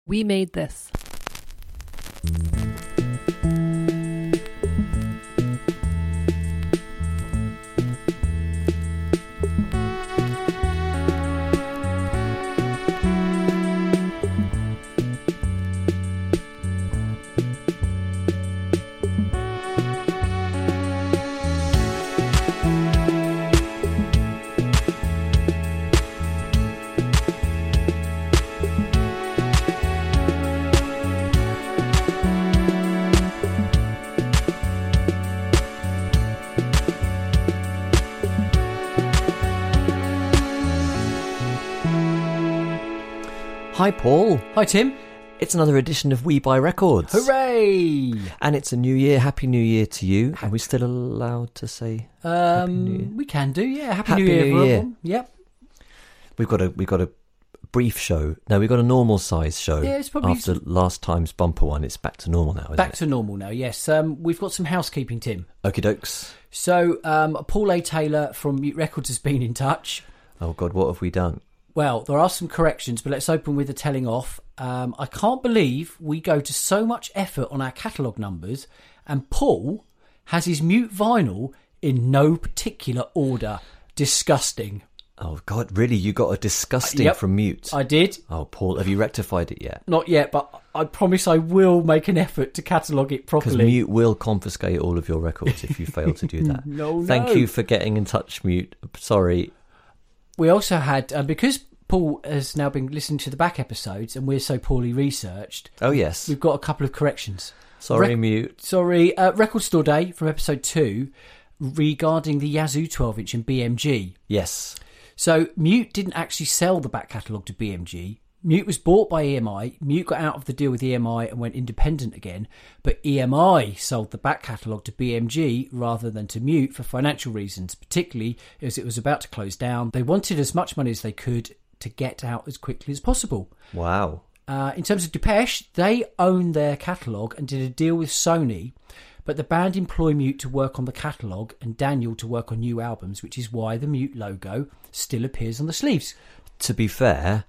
We made this. Hi Paul. Hi Tim. It's another edition of We Buy Records. Hooray! And it's a new year. Happy New Year to you. Are we still allowed to say Happy New Year? We can do, yeah. Happy New Year, everyone. Yep. We've got a brief show. No, we've got a normal size show. Yeah, it's probably after last time's bumper one. It's back to normal now, isn't it? Back to normal now, yes. We've got some housekeeping, Tim. Okie dokes. So, Paul A. Taylor from Mute Records has been in touch. Oh God, what have we done? Well, there are some corrections, but let's open with the telling off. I can't believe we go to so much effort on our catalogue numbers, and Paul has his Mute vinyl in no particular order. Disgusting. Oh God, really? You got a disgusting Yep, from Mute? I did. Oh, Paul, have you rectified it yet? Not yet, but I promise I will make an effort to catalogue it Because properly. Mute will confiscate all of your records if you fail to do that. No. Thank you for getting in touch, Mute. Sorry. We also had, because Paul has now been listening to the back episodes and we're so poorly researched, Oh yes. we've got a couple of corrections. Sorry, Mute. Sorry, Record Store Day from episode 2 regarding the Yazoo 12-inch and BMG. Yes. So Mute didn't actually sell the back catalogue to BMG. Mute was bought by EMI. Mute got out of the deal with EMI and went independent again. But EMI sold the back catalogue to BMG rather than to Mute for financial reasons, particularly as it was about to close down. They wanted as much money as they could to get out as quickly as possible. Wow. In terms of Depeche, they own their catalogue and did a deal with Sony, but the band employ Mute to work on the catalogue and Daniel to work on new albums, which is why the Mute logo still appears on the sleeves. To be fair,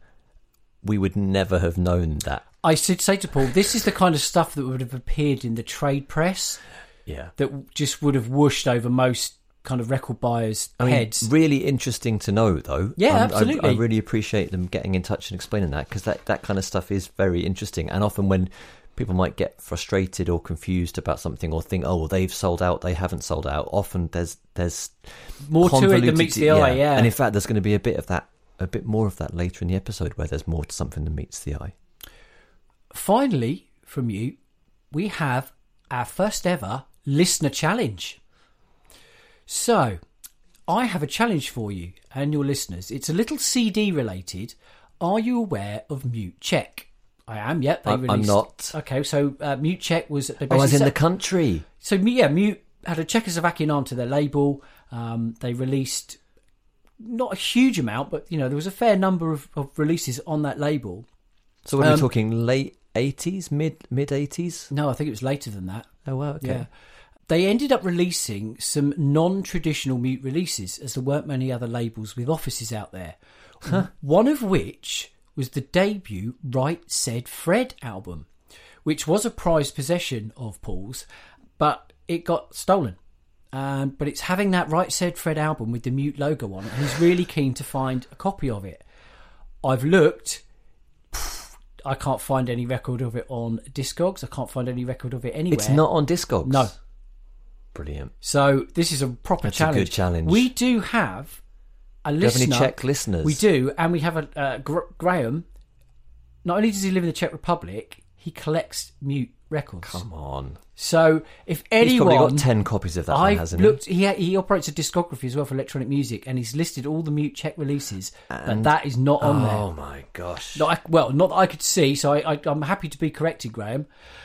we would never have known that. I should say to Paul, this is the kind of stuff that would have appeared in the trade press Yeah. that just would have whooshed over most kind of record buyers' heads. Really interesting to know, though. Yeah, absolutely. I really appreciate them getting in touch and explaining that, because that kind of stuff is very interesting. And often when people might get frustrated or confused about something or think, oh, well, they've sold out, they haven't sold out, often there's More to it than meets the eye, yeah. And in fact, there's going to be a bit more of that later in the episode, where there's more to something than meets the eye. Finally, from you, we have our first ever listener challenge. So, I have a challenge for you and your listeners. It's a little CD related. Are you aware of Mute Check? I am, yep. I'm not. Okay, so Mute Check was... As in the country. So, yeah, Mute had a Czechoslovakian arm to their label. They released not a huge amount, but, there was a fair number of releases on that label. So are we talking late 80s, mid-80s? No, I think it was later than that. Oh, wow, okay. Yeah. They ended up releasing some non-traditional Mute releases, as there weren't many other labels with offices out there. Huh. One of which was the debut Right Said Fred album, which was a prized possession of Paul's, but it got stolen. But it's having that Right Said Fred album with the Mute logo on it, and he's really keen to find a copy of it. I've looked. I can't find any record of it on Discogs. I can't find any record of it anywhere. It's not on Discogs? No. Brilliant. So this is a proper challenge. That's a good challenge. We do have a listener. Do you have any Czech listeners? We do, and we have a Graham. Not only does he live in the Czech Republic, he collects Mute records. Come on. So if anyone... He's probably got 10 copies of that one, hasn't he? He operates a discography as well for electronic music, and he's listed all the Mute Czech releases, but that is not on there. Oh my gosh. Not that I could see, so I'm happy to be corrected, Graham.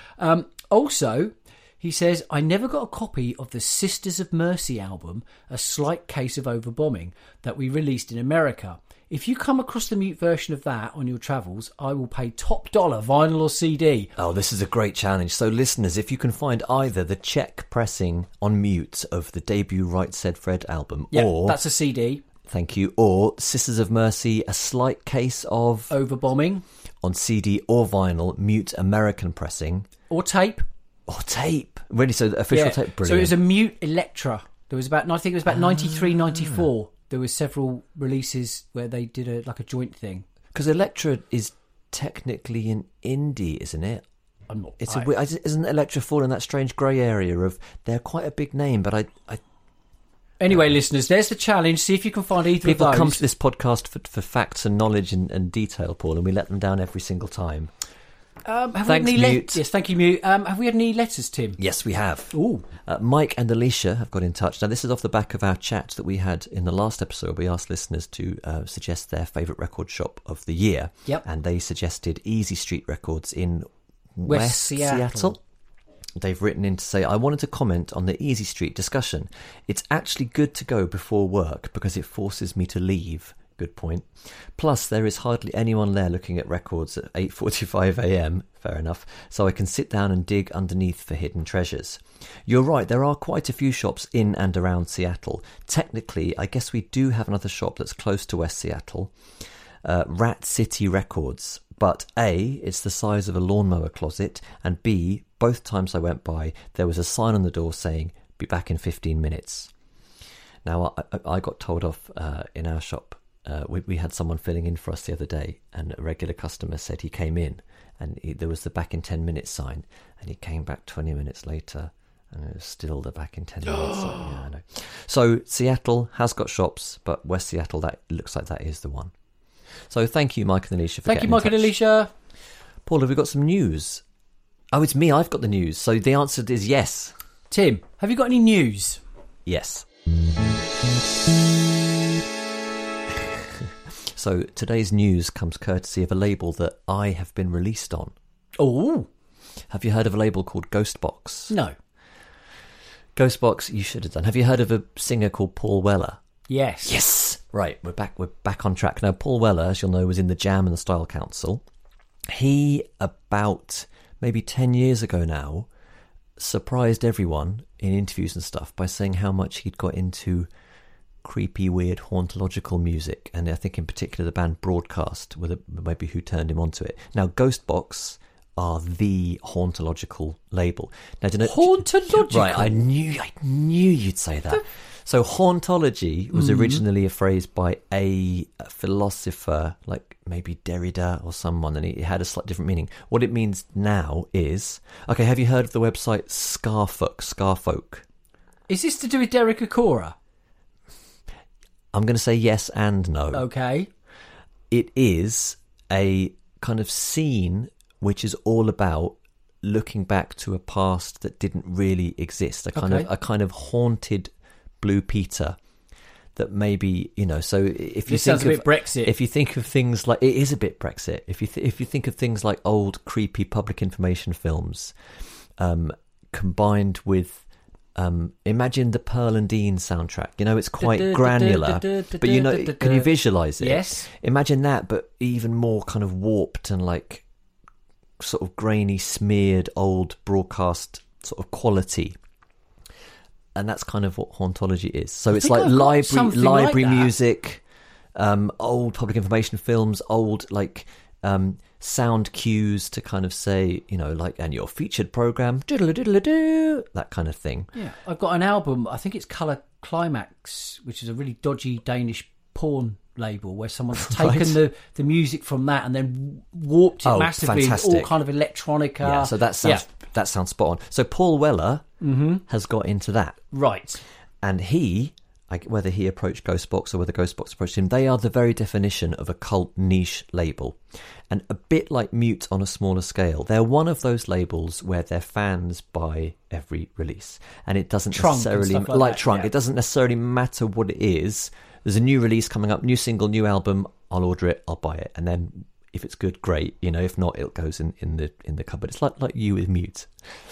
Also, he says, I never got a copy of the Sisters of Mercy album, A Slight Case of Overbombing, that we released in America. If you come across the Mute version of that on your travels, I will pay top dollar, vinyl or CD. Oh, this is a great challenge. So listeners, if you can find either the Czech pressing on Mute of the debut Right Said Fred album, or... that's a CD. Thank you. Or Sisters of Mercy, A Slight Case of... Overbombing. on CD or vinyl, Mute American pressing. Or tape. Or tape. Really? So the official tape? Brilliant. So it was a Mute Electra. There was about, I think it was about 93, 94. There was several releases where they did a joint thing. Because Electra is technically an indie, isn't it? I'm not. Isn't Electra fall in that strange grey area of they're quite a big name, but I Anyway, listeners, there's the challenge. See if you can find either of those. People come to this podcast for facts and knowledge and detail, Paul, and we let them down every single time. Thanks, Mute. Yes, thank you, Mute. Have we had any letters, Tim? Yes, we have. Ooh. Mike and Alicia have got in touch. Now, this is off the back of our chat that we had in the last episode. We asked listeners to suggest their favourite record shop of the year. Yep. And they suggested Easy Street Records in West Seattle. They've written in to say, I wanted to comment on the Easy Street discussion. It's actually good to go before work because it forces me to leave. Good point. Plus, there is hardly anyone there looking at records at 8:45 a.m. Fair enough. So I can sit down and dig underneath for hidden treasures. You're right, there are quite a few shops in and around Seattle. Technically, I guess we do have another shop that's close to West Seattle. Rat City Records. But A, it's the size of a lawnmower closet, and B, both times I went by, there was a sign on the door saying, be back in 15 minutes. Now, I got told off in our shop. We had someone filling in for us the other day, and a regular customer said he came in, and there was the back in 10 minutes sign, and he came back 20 minutes later, and it was still the back in 10 minutes sign. Yeah, I know. So Seattle has got shops, but West Seattle, that looks like that is the one. So thank you, Mike and Alicia, for getting in touch. Thank you, Mike and Alicia. Paul, have we got some news? Oh, it's me. I've got the news. So the answer is yes. Tim, have you got any news? Yes. So today's news comes courtesy of a label that I have been released on. Oh. Have you heard of a label called Ghostbox? No. Ghostbox, you should have done. Have you heard of a singer called Paul Weller? Yes. Yes. Right, we're back on track. Now, Paul Weller, as you'll know, was in the Jam and the Style Council. He, about maybe 10 years ago now, surprised everyone in interviews and stuff by saying how much he'd got into creepy, weird, hauntological music. And I think in particular the band Broadcast, maybe who turned him onto it. Now, Ghostbox are the hauntological label. Now, do you know, hauntological? Right, I knew you'd say that. So hauntology was originally a phrase by a philosopher, like maybe Derrida or someone, and it had a slightly different meaning. What it means now is... Okay, have you heard of the website Scarfolk? Is this to do with Derek Acora? I'm going to say yes and no. Okay. It is a kind of scene which is all about looking back to a past that didn't really exist. A kind of haunted Blue Peter that maybe, you know, so if you think of a bit Brexit. If you think of things like, it is a bit Brexit. If you think of things like old creepy public information films, combined with imagine the Pearl and Dean soundtrack. You know, it's quite granular, but you know, can you visualize it? Yes. Imagine that, but even more kind of warped and like sort of grainy, smeared old broadcast sort of quality. And that's kind of what hauntology is. So it's like library music, old public information films, old like sound cues to kind of say, you know, like, and your featured program, diddle-a-diddle-a-doo, that kind of thing. Yeah, I've got an album, I think it's Colour Climax, which is a really dodgy Danish porn label where someone's taken the music from that and then warped it massively. Fantastic. All kind of electronica. Yeah, so that sounds spot on. So Paul Weller has got into that. Right. And whether he approached Ghostbox or whether Ghostbox approached him, they are the very definition of a cult niche label. And a bit like Mute on a smaller scale, they're one of those labels where their fans buy every release. And it doesn't necessarily, like Trunk, yeah. It doesn't necessarily matter what it is. There's a new release coming up, new single, new album, I'll order it, I'll buy it. And then if it's good, great. You know, if not, it goes in the cupboard. It's like you with Mute.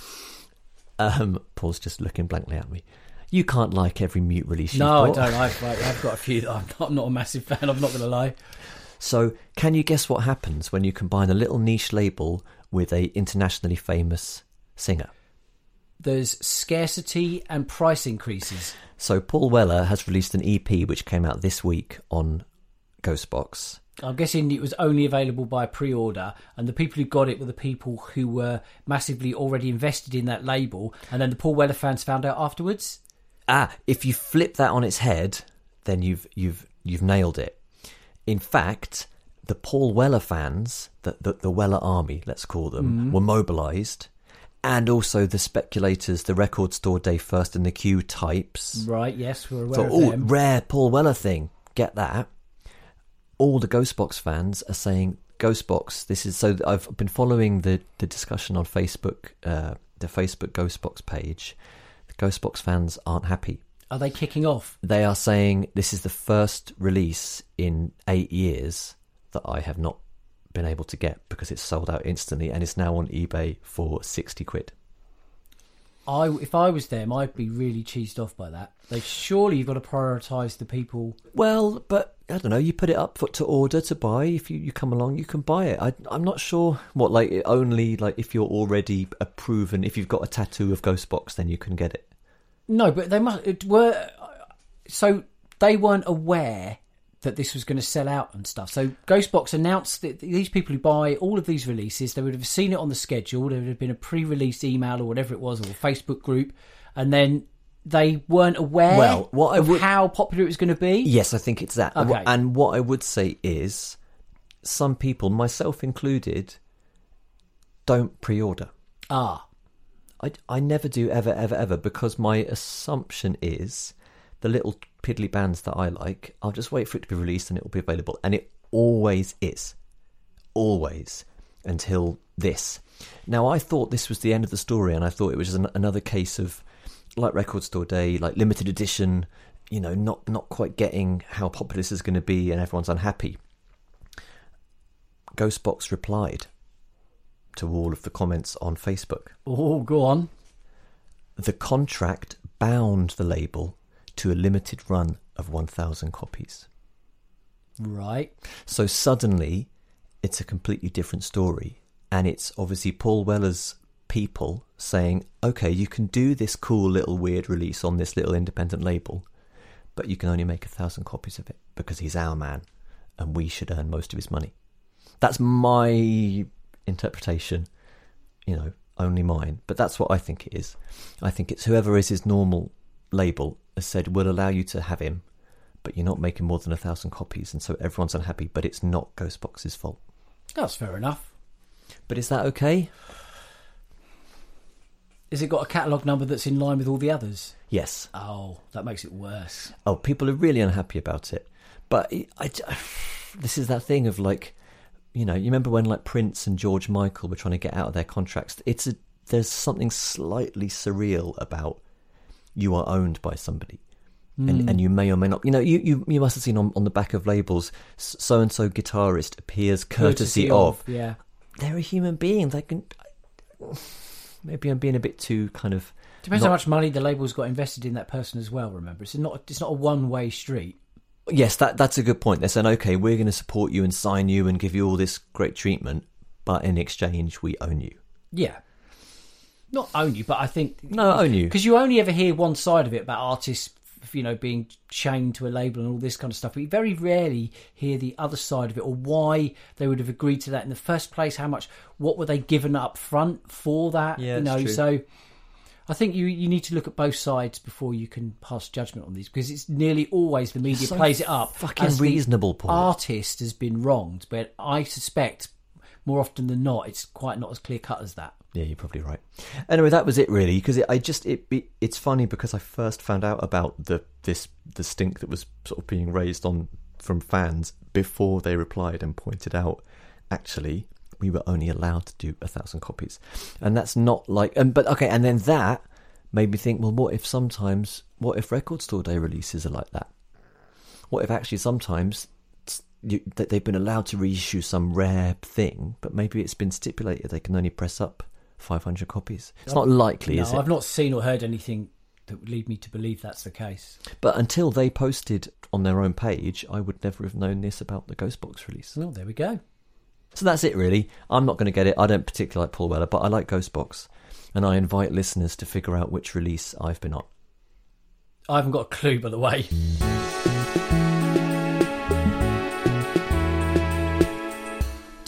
Paul's just looking blankly at me. You can't like every Mute release. No, I don't. I've got a few that I'm not a massive fan. I'm not going to lie. So, can you guess what happens when you combine a little niche label with a internationally famous singer? There's scarcity and price increases. So, Paul Weller has released an EP which came out this week on Ghostbox. I'm guessing it was only available by pre-order, and the people who got it were the people who were massively already invested in that label, and then the Paul Weller fans found out afterwards. If you flip that on its head, then you've nailed it. In fact, the Paul Weller fans, the Weller army, let's call them, were mobilised, and also the speculators, the Record Store Day First in the Queue types. Right, yes, we're aware So, of them. rare Paul Weller thing, get that. All the Ghostbox fans are saying, Ghostbox, this is... So I've been following the discussion on Facebook, the Facebook Ghostbox page. The Ghostbox fans aren't happy. Are they kicking off? They are saying this is the first release in 8 years that I have not been able to get because it's sold out instantly and it's now on eBay for 60 quid. If I was them, I'd be really cheesed off by that. Surely you've got to prioritise the people. Well, but I don't know. You put it up to order to buy. If you come along, you can buy it. I'm not sure what only if you're already a proven. If you've got a tattoo of Ghostbox, then you can get it. No, but they were. So they weren't aware that this was going to sell out and stuff. So Ghostbox announced that these people who buy all of these releases, they would have seen it on the schedule. There would have been a pre-release email or whatever it was, or a Facebook group, and then they weren't aware of how popular it was going to be. Yes, I think it's that. Okay. And what I would say is, some people, myself included, don't pre-order. I never do, ever, because my assumption is the little piddly bands that I like, I'll just wait for it to be released and it will be available. And it always is. Always. Until this. Now, I thought this was the end of the story, and I thought it was just another case of, like Record Store Day, like limited edition, not quite getting how popular this is going to be and everyone's unhappy. Ghostbox replied to all of the comments on Facebook. Oh, go on. The contract bound the label to a limited run of 1,000 copies. Right. So suddenly, it's a completely different story. And it's obviously Paul Weller's people saying, okay, you can do this cool little weird release on this little independent label, but you can only make 1,000 copies of it because he's our man and we should earn most of his money. That's my interpretation, only mine. But that's what I think it is. I think it's whoever is his normal label has said, we'll allow you to have him, but you're not making more than 1,000 copies, and so everyone's unhappy, but it's not Ghostbox's fault. That's fair enough. But is that okay? Has it got a catalogue number that's in line with all the others? Yes. Oh, that makes it worse. Oh, people are really unhappy about it. But this is that thing of you remember when Prince and George Michael were trying to get out of their contracts? There's something slightly surreal about you are owned by somebody. And you may or may not, you must have seen on the back of labels, so-and-so guitarist appears courtesy of. Yeah. They're a human being. They can... Maybe I'm being a bit too kind of... Depends how much money the label's got invested in that person as well, remember. It's not a one-way street. Yes, that's a good point. They're saying, okay, we're going to support you and sign you and give you all this great treatment, but in exchange, we own you. Yeah. Not own you, but I think... No, own you. Because you only ever hear one side of it about artists, being chained to a label and all this kind of stuff. But you very rarely hear the other side of it, or why they would have agreed to that in the first place. What were they given up front for that? Yeah, true. So I think you need to look at both sides before you can pass judgment on these, because it's nearly always the media plays it up fucking as reasonable, Paul. The artist has been wronged, but I suspect more often than not it's quite not as clear cut as that. Yeah, you're probably right. Anyway, that was it really, because it's funny because I first found out about the stink that was sort of being raised from fans before they replied and pointed out, actually, we were only allowed to do 1,000 copies, and that's not and then that made me think, well, what if Record Store Day releases are like that? What if actually sometimes that they've been allowed to reissue some rare thing, but maybe it's been stipulated they can only press up 500 copies. It's not likely, is it? I've not seen or heard anything that would lead me to believe that's the case. But until they posted on their own page, I would never have known this about the Ghostbox release. Well, there we go. So that's it, really. I'm not going to get it. I don't particularly like Paul Weller, but I like Ghostbox. And I invite listeners to figure out which release I've been on. I haven't got a clue, by the way.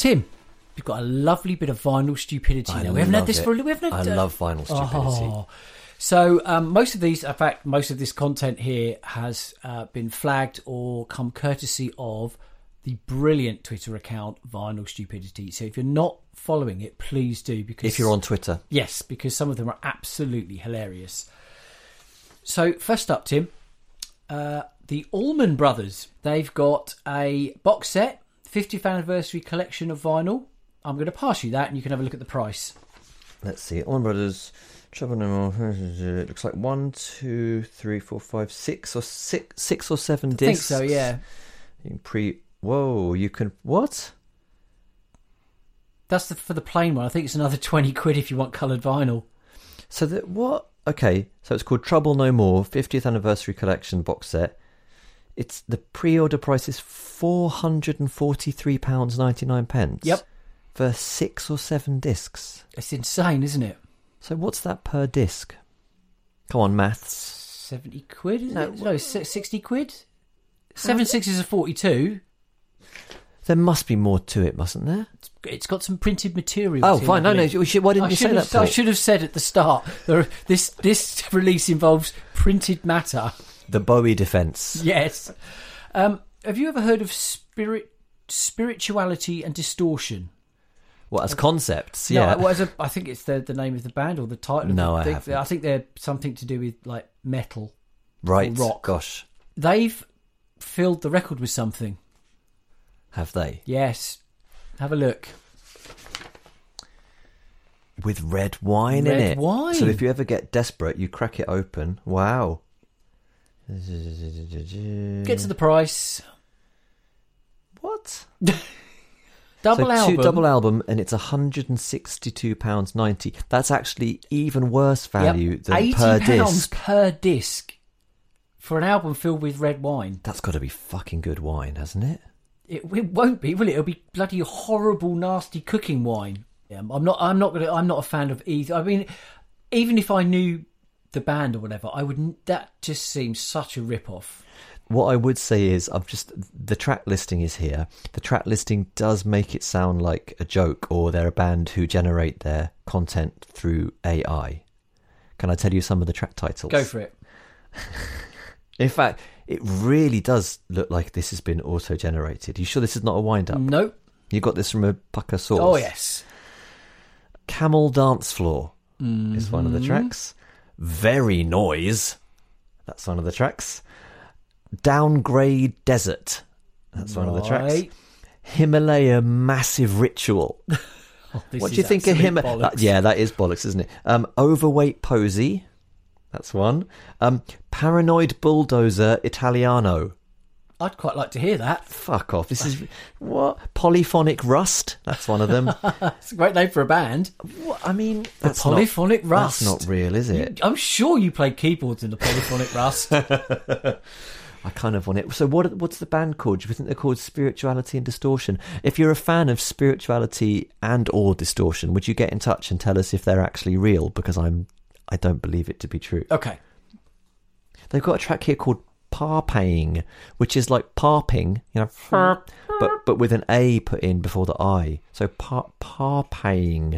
Tim, we've got a lovely bit of vinyl stupidity now. We haven't had this for a little. I love vinyl stupidity. Oh. So most of these, in fact, most of this content here has been flagged or come courtesy of the brilliant Twitter account Vinyl Stupidity. So if you're not following it, please do. Because If you're on Twitter. Yes, because some of them are absolutely hilarious. So first up, Tim, the Allman Brothers. They've got a box set, 50th anniversary collection of vinyl. I'm going to pass you that and you can have a look at the price. Let's see. Allman Brothers. Trouble no more. It looks like 1, 2, 3, 4, 5, 6 or 7 discs. I think so, yeah. You can Whoa, you can... What? That's for the plain one. I think it's another 20 quid if you want coloured vinyl. So that what? Okay, so it's called Trouble No More 50th Anniversary Collection box set. It's the pre-order price is £443.99. Yep. For 6 or 7 discs. It's insane, isn't it? So what's that per disc? Come on, maths. 70 quid, isn't it? No, 60 quid? 7 sixes are 42. There must be more to it, mustn't there? It's got some printed material. Oh, fine. No. Why didn't you say that, Paul? I should have said at the start. This release involves printed matter. The Bowie defence. Yes. Have you ever heard of spirituality and distortion? What, as concepts? No, Yeah. I think it's the name of the band or the title. No, of I the, haven't. I think they're something to do with like metal. Right. Or rock. Gosh. They've filled the record with something. Have they? Yes. Have a look. With red wine in Red it. wine. So if you ever get desperate, you crack it open. Wow. Get to the price. What? Double album. Double album, and it's £162.90. That's actually even worse value than per £80 disc. per disc for an album filled with red wine. That's got to be fucking good wine, hasn't it? It won't be, will it? It'll be bloody horrible, nasty cooking wine. I'm not a fan of either. I mean, even if I knew the band or whatever, I wouldn't. That just seems such a rip-off. What I would say is, the track listing is here. The track listing does make it sound like a joke, or they're a band who generate their content through AI. Can I tell you some of the track titles? Go for it. In fact, it really does look like this has been auto-generated. You sure this is not a wind-up? Nope. You got this from a pucker source? Oh, yes. Camel Dance Floor is one of the tracks. Very Noise, that's one of the tracks. Downgrade Desert, that's one of the tracks. Himalaya Massive Ritual. What do you think of Himalaya? Yeah, that is bollocks, isn't it? Overweight Posy, that's one. Paranoid Bulldozer Italiano. I'd quite like to hear that. Fuck off. This is... What? Polyphonic Rust, that's one of them. It's a great name for a band. What? I mean... The Polyphonic Rust. That's not real, is it? I'm sure you played keyboards in the Polyphonic Rust. I kind of want it. So what's the band called? Do you think they're called Spirituality and Distortion? If you're a fan of spirituality and or distortion, would you get in touch and tell us if they're actually real? Because I don't believe it to be true. Okay. They've got a track here called Parpaying, which is like parping, but with an A put in before the I. So parpaying.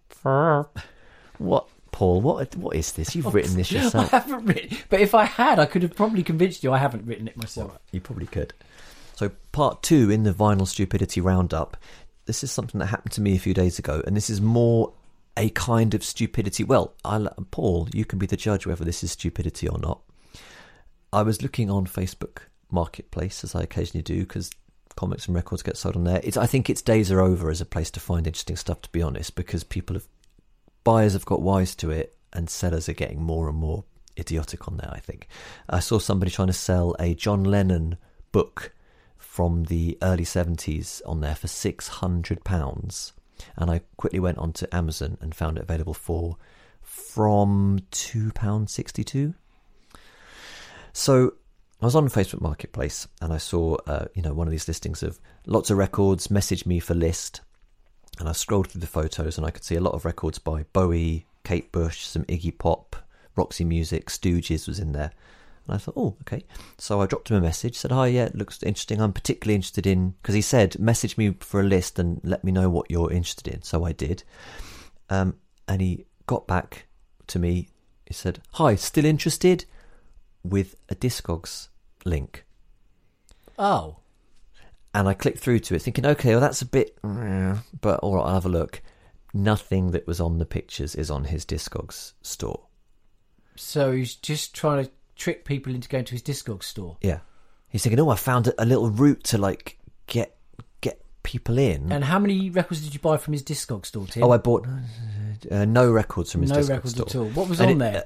What, Paul? What is this? You've written this yourself. I haven't written, but if I had, I could have probably convinced you. I haven't written it myself. Well, you probably could. So part 2 in the Vinyl Stupidity Roundup. This is something that happened to me a few days ago, and this is more a kind of stupidity. Well, Paul, you can be the judge whether this is stupidity or not. I was looking on Facebook Marketplace, as I occasionally do, because comics and records get sold on there. I think its days are over as a place to find interesting stuff, to be honest, because buyers have got wise to it, and sellers are getting more and more idiotic on there, I think. I saw somebody trying to sell a John Lennon book from the early 70s on there for £600, and I quickly went onto Amazon and found it available from £2.62. So I was on Facebook Marketplace and I saw, one of these listings of lots of records, message me for list. And I scrolled through the photos and I could see a lot of records by Bowie, Kate Bush, some Iggy Pop, Roxy Music, Stooges was in there. And I thought, oh, okay. So I dropped him a message, said, hi, yeah, it looks interesting. I'm particularly interested in, because he said, message me for a list and let me know what you're interested in. So I did. And he got back to me. He said, hi, still interested? With a Discogs link. Oh. And I clicked through to it thinking, okay, well, that's a bit, but all right, I'll have a look. Nothing that was on the pictures is on his Discogs store. So he's just trying to trick people into going to his Discogs store. Yeah. He's thinking, oh, I found a little route to, like, get people in. And how many records did you buy from his Discogs store, Tim? Oh, I bought no records from his Discogs store. No records at all. What was on there?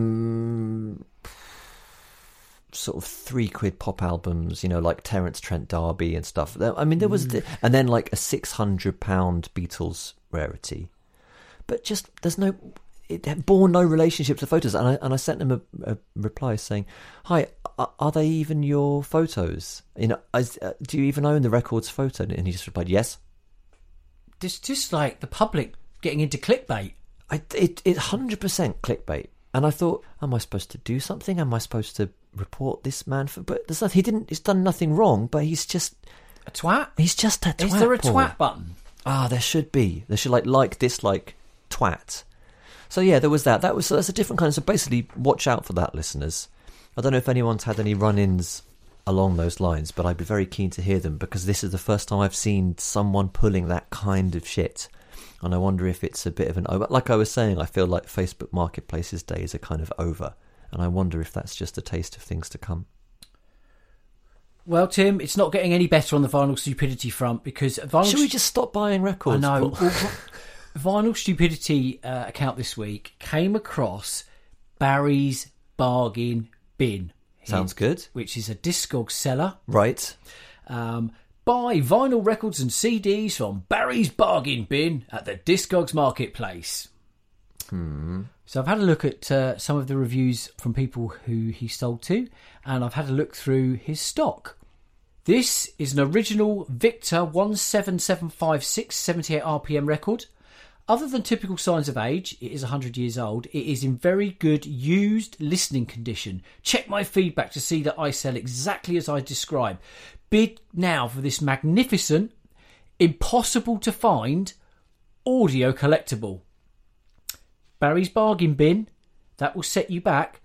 Sort of £3 pop albums, like Terence Trent D'Arby and stuff. I mean, there was, and then like a £600 Beatles rarity, but just it bore no relationship to photos. And I sent him a reply saying, "Hi, are they even your photos? Do you even own the record's photo?" And he just replied, "Yes." It's just like the public getting into clickbait. It 100% clickbait. And I thought, am I supposed to do something? Am I supposed to report this man for? But there's nothing. He's done nothing wrong. But he's just a twat. He's just a twat. Is there a Paul. twat button? There should be. There should like dislike twat. So yeah, there was that. That's a different kind of. So basically, watch out for that, listeners. I don't know if anyone's had any run-ins along those lines, but I'd be very keen to hear them because this is the first time I've seen someone pulling that kind of shit. And I wonder if it's a bit of an over. Like I was saying, I feel like Facebook Marketplace's days are kind of over. And I wonder if that's just a taste of things to come. Well, Tim, it's not getting any better on the Vinyl Stupidity front because... Should we just stop buying records? I know. Vinyl Stupidity account this week came across Barry's Bargain Bin. Sounds good. Which is a Discogs seller. Right. Buy vinyl records and CDs from Barry's Bargain Bin at the Discogs Marketplace. So I've had a look at some of the reviews from people who he sold to, and I've had a look through his stock. This is an original Victor 17756 78 RPM record. Other than typical signs of age, it is 100 years old. It is in very good used listening condition. Check my feedback to see that I sell exactly as I describe. Bid now for this magnificent, impossible to find audio collectible. Barry's Bargain Bin, that will set you back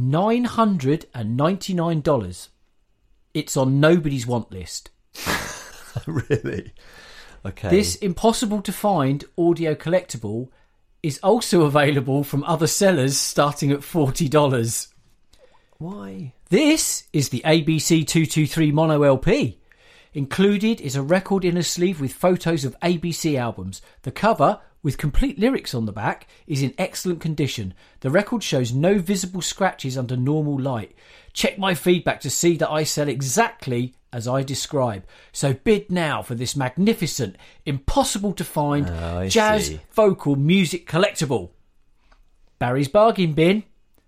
$999. It's on nobody's want list. Really? Okay. This impossible to find audio collectible is also available from other sellers starting at $40. Why? This is the ABC 223 Mono LP. Included is a record inner sleeve with photos of ABC albums. The cover, with complete lyrics on the back, is in excellent condition. The record shows no visible scratches under normal light. Check my feedback to see that I sell exactly as I describe. So bid now for this magnificent, impossible to find jazz vocal music collectible. Barry's Bargain Bin,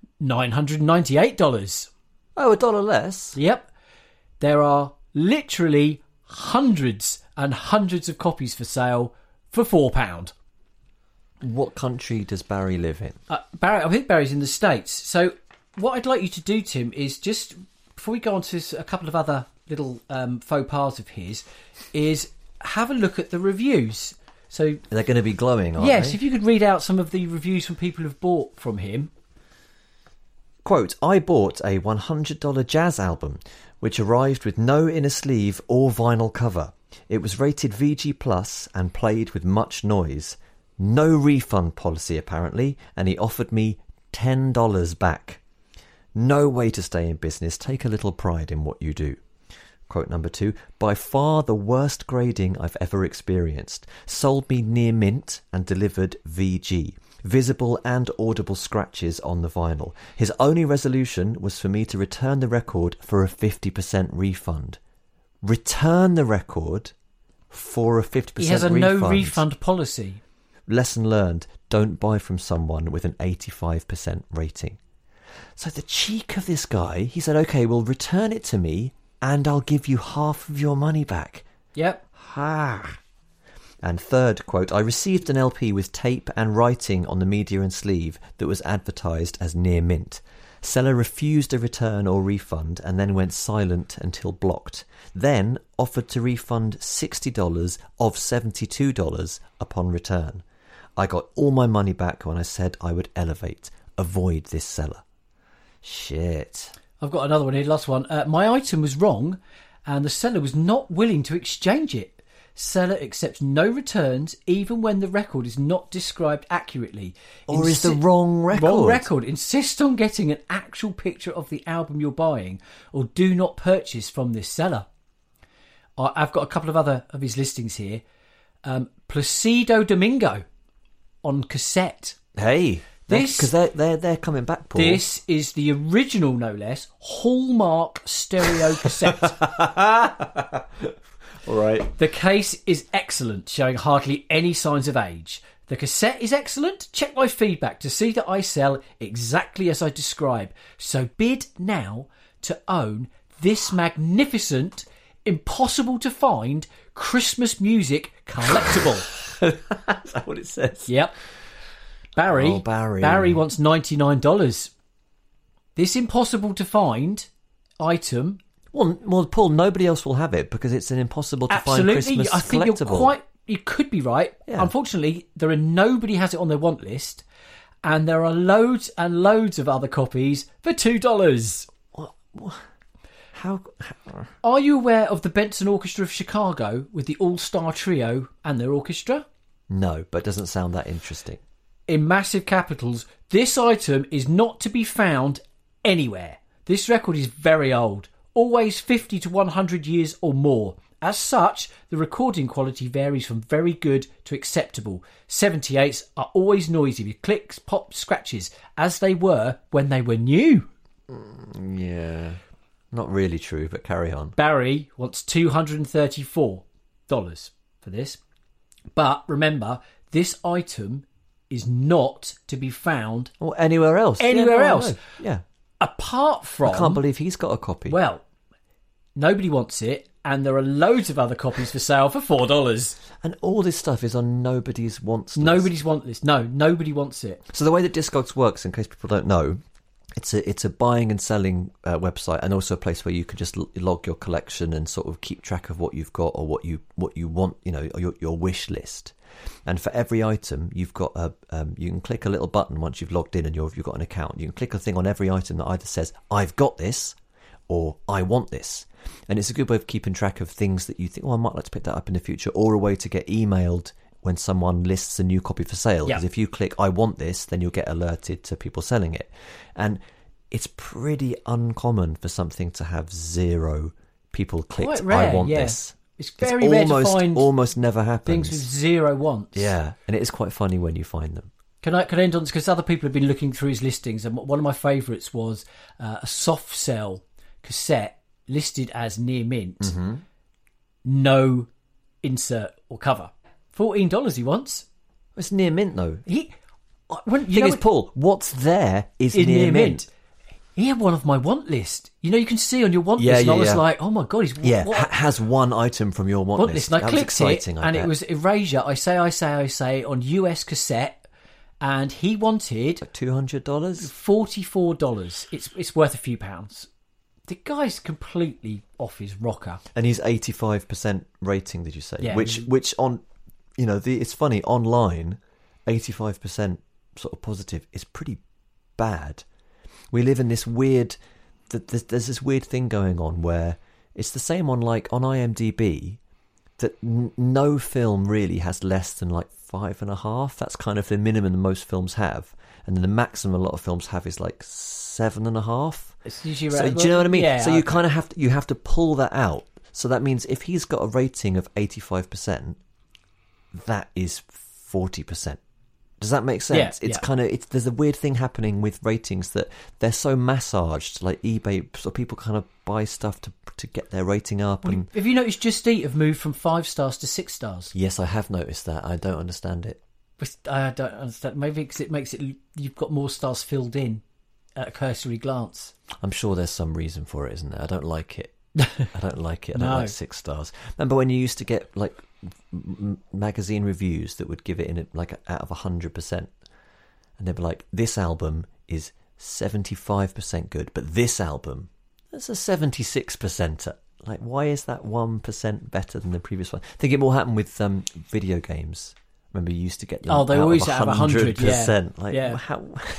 $998. Oh, $1 less? Yep. There are literally hundreds and hundreds of copies for sale for £4. What country does Barry live in? I think Barry's in the States. So what I'd like you to do, Tim, is just, before we go on to a couple of other little faux pas of his, is have a look at the reviews. So they're going to be glowing, aren't they? Yes, if you could read out some of the reviews from people who've bought from him. Quote, I bought a $100 jazz album, which arrived with no inner sleeve or vinyl cover. It was rated VG Plus and played with much noise. No refund policy, apparently, and he offered me $10 back. No way to stay in business. Take a little pride in what you do. Quote number 2, by far the worst grading I've ever experienced. Sold me near mint and delivered VG. Visible and audible scratches on the vinyl. His only resolution was for me to return the record for a 50% refund. Return the record for a 50% refund. He has a no refund policy. Lesson learned, don't buy from someone with an 85% rating. So the cheek of this guy, he said, okay, well, return it to me and I'll give you half of your money back. Yep. Ha. And third, quote, I received an LP with tape and writing on the media and sleeve that was advertised as near mint. Seller refused a return or refund and then went silent until blocked. Then offered to refund $60 of $72 upon return. I got all my money back when I said I would elevate. Avoid this seller. Shit. I've got another one here, last one. My item was wrong and the seller was not willing to exchange it. Seller accepts no returns even when the record is not described accurately. Or is the wrong record? Wrong record. Insist on getting an actual picture of the album you're buying or do not purchase from this seller. I've got a couple of other of his listings here. Placido Domingo on cassette. Hey, because they're coming back, Paul. This is the original, no less, Hallmark stereo cassette. All right. The case is excellent, showing hardly any signs of age. The cassette is excellent. Check my feedback to see that I sell exactly as I describe. So bid now to own this magnificent, impossible to find Christmas music collectible. Is that what it says? Yep. Barry. Barry wants $99. This impossible to find item. Well, Paul, nobody else will have it because it's an impossible to find Christmas I think collectible. You could be right. Yeah. Unfortunately, nobody has it on their want list, and there are loads and loads of other copies for $2. How? Are you aware of the Benson Orchestra of Chicago with the All-Star Trio and their orchestra? No, but it doesn't sound that interesting. In massive capitals, this item is not to be found anywhere. This record is very old. Always 50 to 100 years or more. As such, the recording quality varies from very good to acceptable. 78s are always noisy with clicks, pops, scratches, as they were when they were new. Yeah, not really true, but carry on. Barry wants $234 for this. But remember, this item is not to be found... Or anywhere else. Anywhere else. No. Yeah. Apart from... I can't believe he's got a copy. Well, nobody wants it, and there are loads of other copies for sale for $4. And all this stuff is on nobody's wants list. Nobody's want list. No, nobody wants it. So the way that Discogs works, in case people don't know, it's a buying and selling website, and also a place where you can just log your collection and sort of keep track of what you've got or what you want, your wish list. And for every item, you've got you can click a little button once you've logged in and you've got an account. You can click a thing on every item that either says "I've got this" or "I want this," and it's a good way of keeping track of things that you think, "Oh, I might like to pick that up in the future," or a way to get emailed when someone lists a new copy for sale. Because if you click "I want this," then you'll get alerted to people selling it, and it's pretty uncommon for something to have 0 people clicked. Quite rare, "I want this." It's very rare to find almost never happens. things with 0 wants. Yeah, and it is quite funny when you find them. Can I end on this? Because other people have been looking through his listings, and one of my favourites was a soft sell cassette listed as near mint. Mm-hmm. No insert or cover. $14 he wants. It's near mint, though. Paul, what's there is near mint. He had one of my want list. You can see on your want list. And I was like, oh my God, he's has one item from your want list. And I clicked it, and it was Erasure. I say on US cassette, and he wanted like $200, $44. It's worth a few pounds. The guy's completely off his rocker, and he's 85% rating. Did you say? Yeah. Which on, it's funny online, 85% sort of positive is pretty bad. We live in this weird... There's this weird thing going on where it's the same on IMDb, that no film really has less than 5.5. That's kind of the minimum that most films have. And then the maximum a lot of films have is 7.5. It's usually so do you know what I mean? Yeah, so you kind of have to pull that out. So that means if he's got a rating of 85%, that is 40%. Does that make sense? Yeah, there's a weird thing happening with ratings that they're so massaged, like eBay, so people kind of buy stuff to get their rating up. Well, have you noticed Just Eat have moved from 5 stars to 6 stars? Yes, I have noticed that. I don't understand it. I don't understand. Maybe because it makes it you've got more stars filled in at a cursory glance. I'm sure there's some reason for it, isn't there? I don't like it. I don't like it. I don't like 6 stars. Remember when you used to get magazine reviews that would give it in out of 100%, and they'd be like, "This album is 75% good. But this album, that's a 76%er. Like, why is that 1% better than the previous one? I think it more happened with video games. Remember, you used to get they always have 100%. Yeah. Like, yeah. How?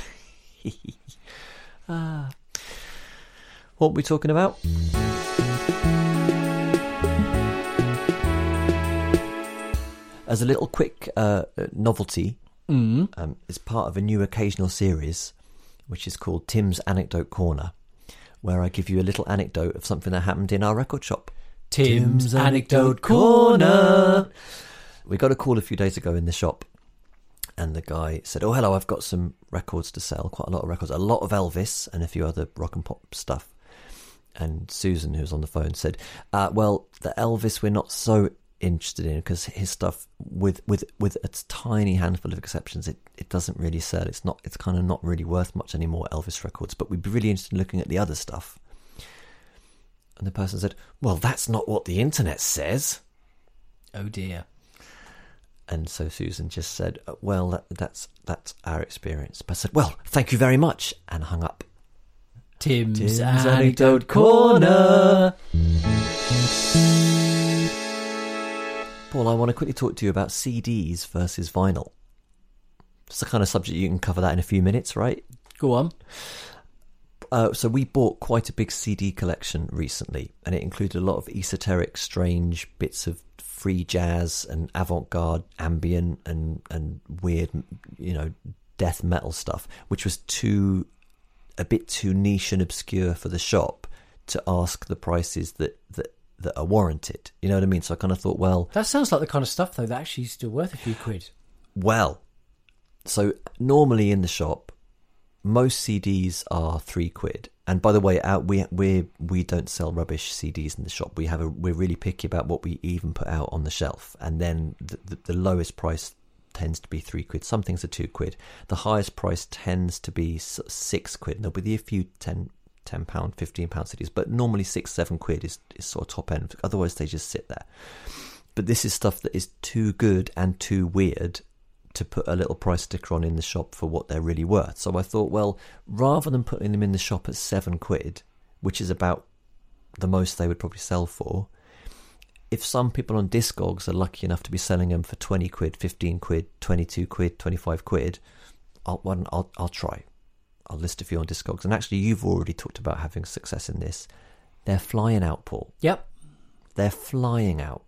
What are we talking about? As a little quick novelty, it's part of a new occasional series, which is called Tim's Anecdote Corner, where I give you a little anecdote of something that happened in our record shop. Tim's Anecdote Corner. We got a call a few days ago in the shop, and the guy said, "Oh, hello, I've got some records to sell, quite a lot of records, a lot of Elvis and a few other rock and pop stuff." And Susan, who was on the phone, said, well, the Elvis we're not so interested in, because his stuff, with a tiny handful of exceptions, it doesn't really sell. It's kind of not really worth much anymore, Elvis records, but we'd be really interested in looking at the other stuff. And the person said, "Well, that's not what the internet says." Oh dear. And so Susan just said, "Well, that's our experience." But I said, "Well, thank you very much," and hung up. Tim's Anecdote Corner. Paul, I want to quickly talk to you about CDs versus vinyl. It's the kind of subject you can cover that in a few minutes, right? Go on. So we bought quite a big CD collection recently, and it included a lot of esoteric, strange bits of free jazz and avant-garde ambient and weird, death metal stuff, which was a bit too niche and obscure for the shop to ask the prices that are warranted. You know what I mean? So I kind of thought, well... That sounds like the kind of stuff, though, that actually is still worth a few quid. Well, so normally in the shop, most CDs are £3. And by the way, we don't sell rubbish CDs in the shop. We're really picky about what we even put out on the shelf. And then the lowest price tends to be £3. Some things are £2. The highest price tends to be £6. There'll be a few £10, £15 CDs, but normally £6-7 is sort of top end. Otherwise, they just sit there. But this is stuff that is too good and too weird to put a little price sticker on in the shop for what they're really worth. So I thought, well, rather than putting them in the shop at £7, which is about the most they would probably sell for, if some people on Discogs are lucky enough to be selling them for £20, £15, £22, £25, I'll try. I'll list a few on Discogs. And actually, you've already talked about having success in this. They're flying out, Paul. Yep. They're flying out.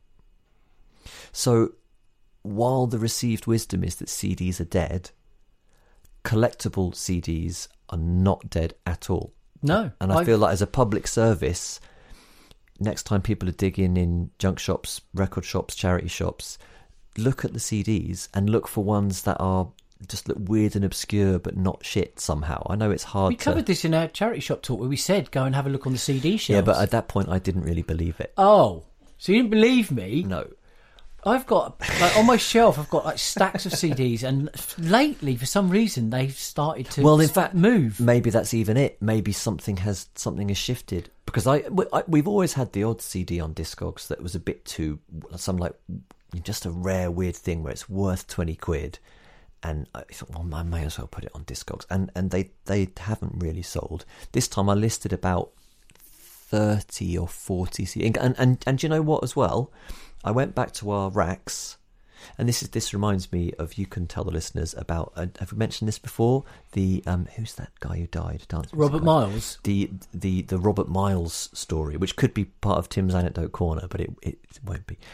So while the received wisdom is that CDs are dead, collectible CDs are not dead at all. No. And I feel like as a public service, next time people are digging in junk shops, record shops, charity shops, look at the CDs and look for ones that are just look weird and obscure but not shit somehow. I know it's hard. We covered this in our charity shop talk where we said go and have a look on the CD shelves. Yeah, but at that point I didn't really believe it. Oh, so you didn't believe me? No. I've got, on my shelf, I've got stacks of CDs, and lately, for some reason, they've started to in fact, move. Maybe that's even it. Maybe something has shifted. Because we've always had the odd CD on Discogs that was a bit too, just a rare, weird thing where it's worth £20. And I thought, well, I may as well put it on Discogs. And they haven't really sold. This time I listed about 30 or 40 CDs. And you know what as well? I went back to our racks, and this reminds me of, you can tell the listeners about, have we mentioned this before? The who's that guy who died? Robert Miles. The Robert Miles story, which could be part of Tim's Anecdote Corner, but it won't be.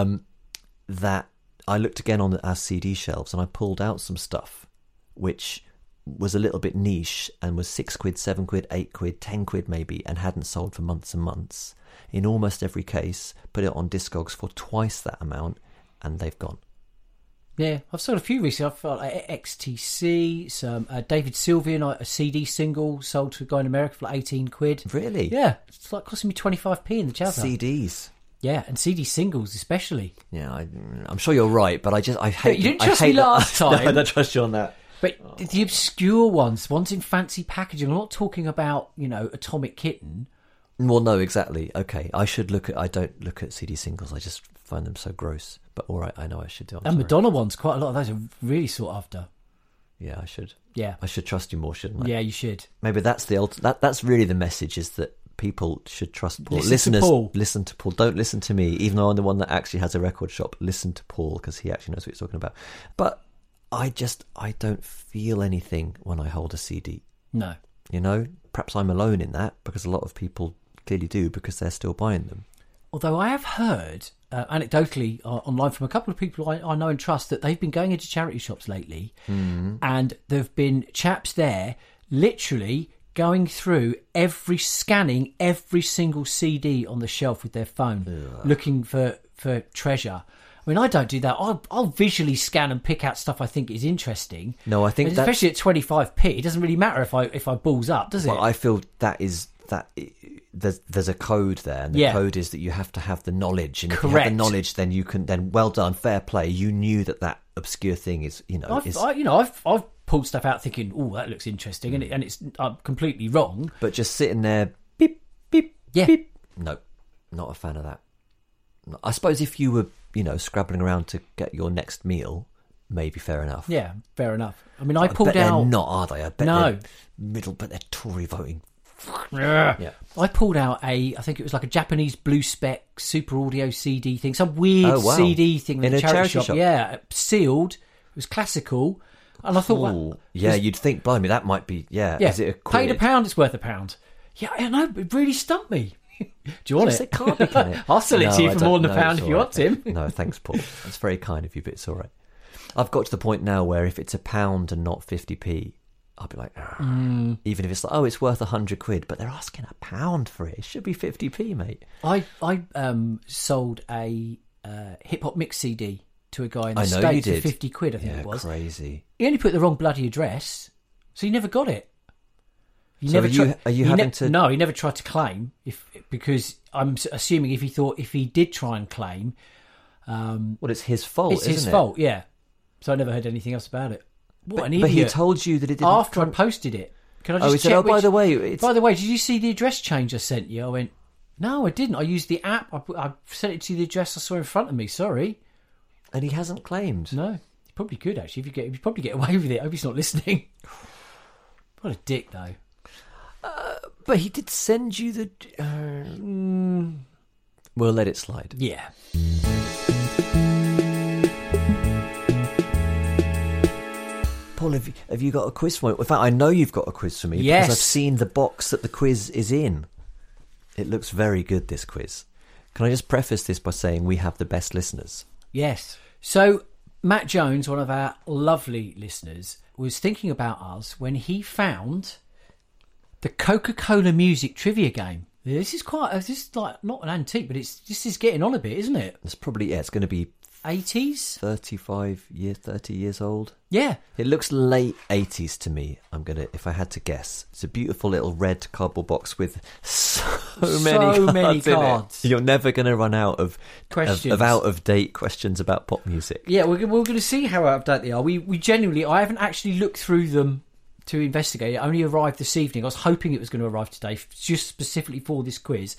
That I looked again on our CD shelves, and I pulled out some stuff which was a little bit niche and was £6, £7, £8, £10 maybe, and hadn't sold for months and months. In almost every case, put it on Discogs for twice that amount, and they've gone. Yeah, I've sold a few recently. I've got XTC, some David Sylvian, a CD single sold to a guy in America for £18. Really? Yeah, it's like costing me 25p in the Jazza. CDs. Yeah, and CD singles especially. Yeah, I'm sure you're right, but I hate. You didn't trust me last time. No, I don't trust you on that. But the obscure ones in fancy packaging. I'm not talking about Atomic Kitten. Well, no, exactly. Okay, I don't look at CD singles. I just find them so gross. But all right, I know I should do. And Madonna ones, quite a lot of those are really sought after. Yeah, I should. Yeah. I should trust you more, shouldn't I? Yeah, you should. Maybe that's that's really the message, is that people should trust Paul. Listen to Paul. Listen to Paul. Don't listen to me, even though I'm the one that actually has a record shop. Listen to Paul, because he actually knows what he's talking about. But I don't feel anything when I hold a CD. No. You know, perhaps I'm alone in that, because a lot of people clearly do, because they're still buying them. Although I have heard, anecdotally, online from a couple of people I know and trust, that they've been going into charity shops lately, and there have been chaps there literally going through scanning every single CD on the shelf with their phone, looking for treasure. I mean, I don't do that. I'll visually scan and pick out stuff I think is interesting. No, I think especially at 25p, it doesn't really matter if I balls up, does it? Well, I feel that there's a code there, and the code is that you have to have the knowledge, and if you have the knowledge, then you can. Then well done, fair play. You knew that obscure thing is, I've pulled stuff out thinking, oh, that looks interesting, and it's completely wrong. But just sitting there, beep beep, beep. No, not a fan of that. I suppose if you were, scrabbling around to get your next meal, maybe fair enough. Yeah, fair enough. I mean, I pulled out. They're not, are they? I bet no middle, but they're Tory voting. Yeah. I pulled out I think it was like a Japanese blue spec super audio CD thing, some weird CD thing in a charity shop. Yeah, sealed. It was classical, and I thought, you'd think, blimey, that might be, Is it a quid? Paid £1, it's worth £1. Yeah, I know, it really stumped me. Do you want it? It can't be, can it? I'll sell it to you for more than £1 if you want, Tim. No, thanks, Paul. That's very kind of you, but it's all right. I've got to the point now where if it's £1 and not 50p, I'll be like, even if it's like, it's worth £100, but they're asking £1 for it. It should be 50p, mate. I sold a hip hop mix CD to a guy in the States for £50, I think it was. Crazy. He only put the wrong bloody address, so he never got it. He never tried to claim, because I'm assuming if he did try and claim, it's his fault. It's his fault, yeah. So I never heard anything else about it. What an idiot. But he told you that it didn't... After I posted it. Can I just check by the way... By the way, did you see the address change I sent you? I went, no, I didn't. I used the app. I sent it to the address I saw in front of me. Sorry. And he hasn't claimed. No. He probably could, actually. He'd probably get away with it. I hope he's not listening. What a dick, though. But he did send you the... We'll let it slide. Yeah. Paul, have you got a quiz for me? In fact, I know you've got a quiz for me. Yes. Because I've seen the box that the quiz is in. It looks very good, this quiz. Can I just preface this by saying we have the best listeners? Yes. So, Matt Jones, one of our lovely listeners, was thinking about us when he found the Coca-Cola music trivia game. This is like not an antique, but this is getting on a bit, isn't it? It's probably, it's going to be 80s, 30 years old. Yeah, it looks late 80s to me. If I had to guess, it's a beautiful little red cardboard box with so many cards. You're never going to run out of questions, of out of date questions about pop music. Yeah, we're going to see how out of date they are. We genuinely, I haven't actually looked through them to investigate. It only arrived this evening. I was hoping it was going to arrive today, just specifically for this quiz.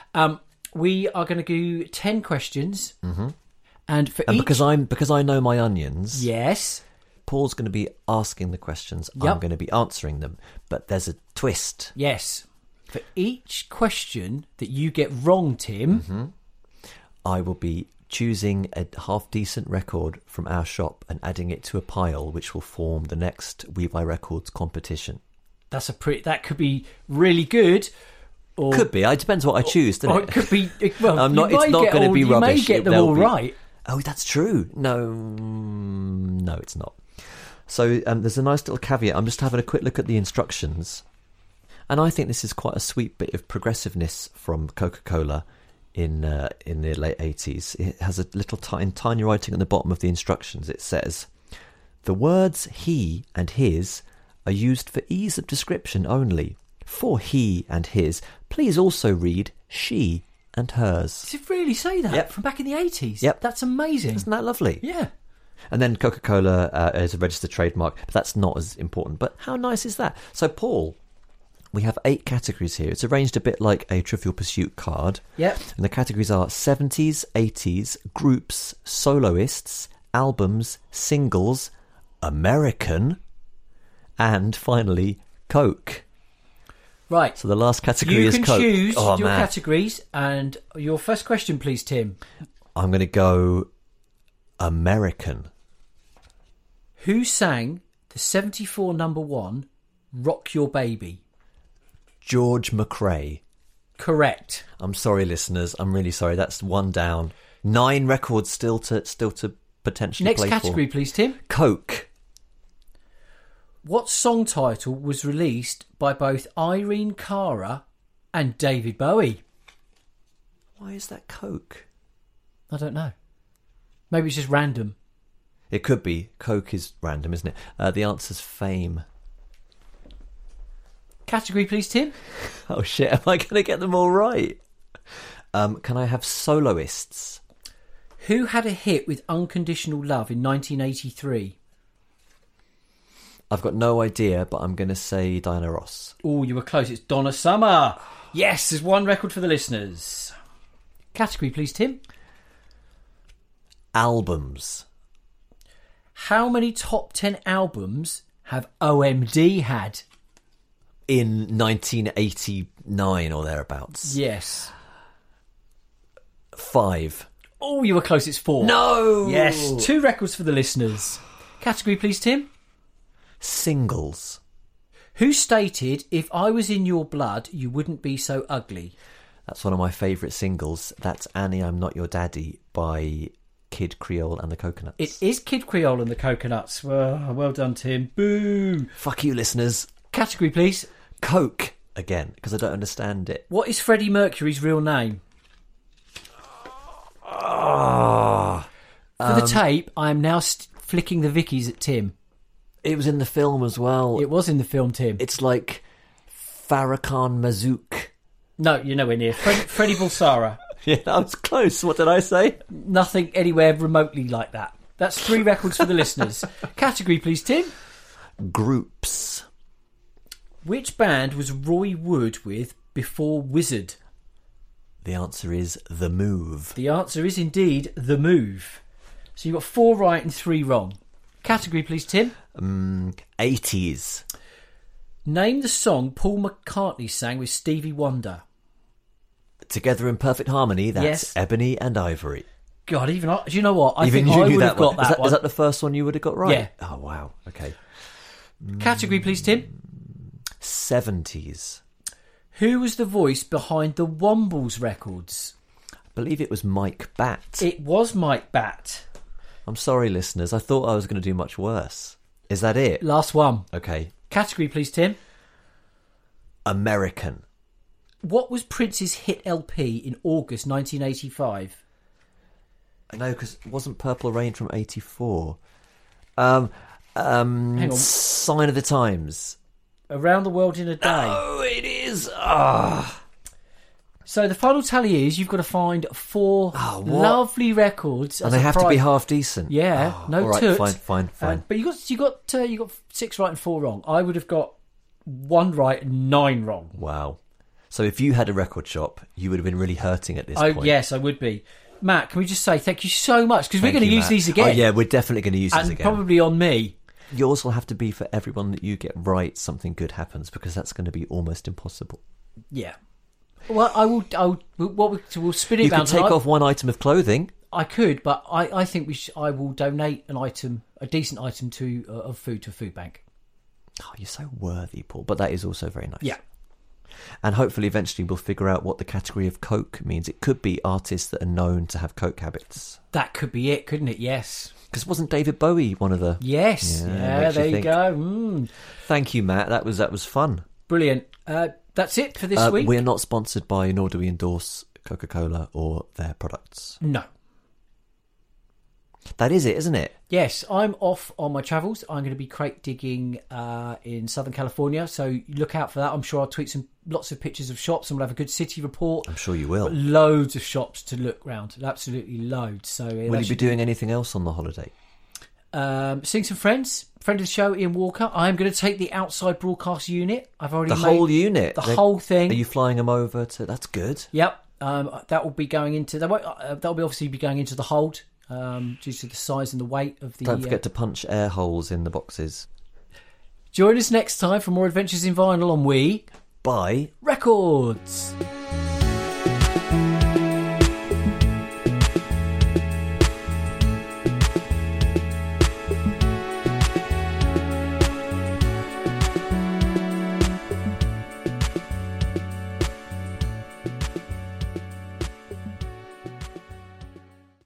We are going to do 10 questions. Mm-hmm. And each... because I know my onions. Yes. Paul's going to be asking the questions. Yep. I'm going to be answering them. But there's a twist. Yes. For each question that you get wrong, Tim, I will be choosing a half-decent record from our shop and adding it to a pile which will form the next We Buy Records competition. That could be really good. Or, could be. It depends what I choose, doesn't it? It could be... Well, it's not going to be rubbish. You may get them all right. Oh, that's true. No, it's not. So there's a nice little caveat. I'm just having a quick look at the instructions. And I think this is quite a sweet bit of progressiveness from Coca-Cola in the late 80s. It has a little tiny writing at the bottom of the instructions. It says, the words he and his are used for ease of description only. For he and his, please also read she and hers. Does it really say that? Yep. From back in the 80s? Yep. That's amazing. Isn't that lovely? Yeah. And then Coca-Cola is a registered trademark, but that's not as important. But how nice is that? So, Paul, we have 8 categories here. It's arranged a bit like a Trivial Pursuit card. Yep. And the categories are 70s, 80s, groups, soloists, albums, singles, American, And finally, Coke. Right. So the last category You is can Coke. choose Oh, your man. categories. And your first question, please, Tim. I'm going to go American. Who sang the 74 number one, Rock Your Baby? George McRae. Correct. I'm sorry, listeners. I'm really sorry. That's one down. 9 records still to potentially Next play category, for. please, Tim. Coke. What song title was released by both Irene Cara and David Bowie? Why is that Coke? I don't know. Maybe it's just random. It could be. Coke is random, isn't it? The answer's Fame. Category, please, Tim. Oh shit, am I going to get them all right? Can I have soloists? Who had a hit with Unconditional Love in 1983? I've got no idea, but I'm going to say Diana Ross. Oh, you were close. It's Donna Summer. Yes, there's one record for the listeners. Category, please, Tim. Albums. How many top 10 albums have OMD had? In 1989 or thereabouts. Yes. 5. Oh, you were close. It's 4. No! Yes, 2 records for the listeners. Category, please, Tim. Singles. Who stated, "If I was in your blood, you wouldn't be so ugly"? That's one of my favourite singles. That's Annie, I'm Not Your Daddy by Kid Creole and the Coconuts. It is Kid Creole and the Coconuts. Well done, Tim. Boo. Fuck you, listeners. Category, please. Coke again, because I don't understand it. What is Freddie Mercury's real name? Oh, For the tape, I am now flicking the Vickies at Tim. it was in the film as well. It was in the film, Tim. It's like Farrakhan Mazouk. No, you're nowhere near. Freddie Bulsara. Yeah, that was close. What did I say? Nothing anywhere remotely like that. That's 3 records for the listeners. Category, please, Tim. Groups. Which band was Roy Wood with before Wizard? The answer is The Move. The answer is indeed The Move. So you've got 4 right and 3 wrong. Category, please, Tim. 80s. Name the song Paul McCartney sang with Stevie Wonder. Together in Perfect Harmony, that's Yes. Ebony and Ivory. God, do you know what? I Even think you I knew would that have got one. that one. Is that the first one you would have got right? Yeah. Oh, wow. Okay. Category, please, Tim. 70s. Who was the voice behind the Wombles records? I believe it was Mike Batt. It was Mike Batt. I'm sorry, listeners. I thought I was going to do much worse. Is that it? Last one. Okay. Category, please, Tim. American. What was Prince's hit LP in August 1985? No, because it wasn't Purple Rain from 84. Hang on. Sign of the Times. Around the World in a Day. Oh, it is. Ah. So the final tally is you've got to find 4 what? lovely records. And as they a have to be prize. half decent. Yeah, Oh, no all right, toots. fine. But you got 6 right and 4 wrong. I would have got 1 right and 9 wrong. Wow. So if you had a record shop, you would have been really hurting at this point. Yes, I would be. Matt, can we just say thank you so much? Because we're Thank going to you, use Matt. these again. Oh, yeah, we're definitely going to use these and again. probably on me. Yours will have to be for everyone that you get right, something good happens, because that's going to be almost impossible. Yeah. Well, we'll spin it You down. could take off one item of clothing. I could, but I think I will donate a decent item of food to a food bank. Oh, you're so worthy, Paul. But that is also very nice. Yeah. And hopefully eventually we'll figure out what the category of Coke means. It could be artists that are known to have Coke habits. That could be it, couldn't it? Yes. Because wasn't David Bowie one of the... Yes. Yeah, Yeah, makes you there you think. go. Thank you, Matt. That was fun. Brilliant. That's it for this week. We are not sponsored by, nor do we endorse Coca-Cola or their products. No. That is it, isn't it? Yes, I'm off on my travels. I'm going to be crate digging in Southern California, so look out for that. I'm sure I'll tweet lots of pictures of shops and we'll have a good city report. I'm sure you will. But loads of shops to look round. Absolutely loads. So Will you be doing anything else on the holiday? seeing some friends. Friend of the show, Ian Walker. I'm going to take the outside broadcast unit. I've already The made whole unit? the whole thing. Are you flying them over to... That's good. Yep. That will be going into... That will be obviously be going into the hold due to the size and the weight of the... Don't forget to punch air holes in the boxes. Join us next time for more adventures in vinyl on We Bye. Records.